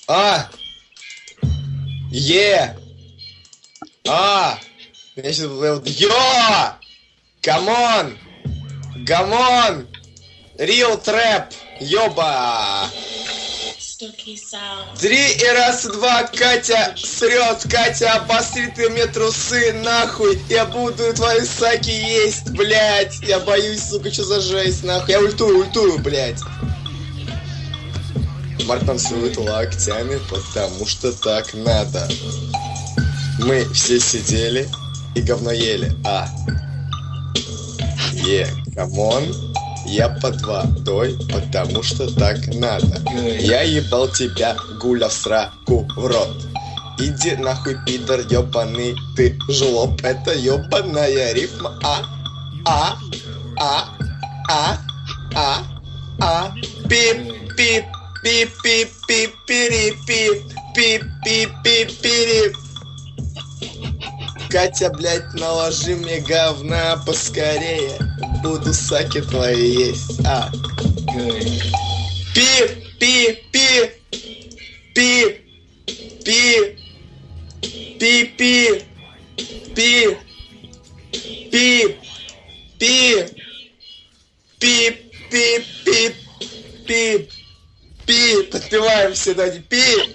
А! Е! А! Я сейчас был... Йо! Камон! Гамон! Real трэп! Ёба! Три и раз, два, Катя срет, Катя обострит и мне трусы, нахуй, я буду твои саки есть, блять, я боюсь, сука, что за жесть, нахуй, я ультую, блять. Марк танцует локтями, потому что так надо. Мы все сидели и говно ели, камон. Я под водой, потому что так надо. Я ебал тебя, гуля, в сраку, в рот. Иди нахуй, пидор, ёбаный ты жлоб. Это ёбаная рифма. Пип, пип, пип, пип, пип, пири, пип, пип, пип, пип, пири. Катя, блядь, наложи мне говна поскорее. Буду саки твои есть. Пи, пи, пи, пи, пи, пи, пи, пи, пи, пи, пи, пи, пи, пи, пи, подпеваем все, Дани, пи.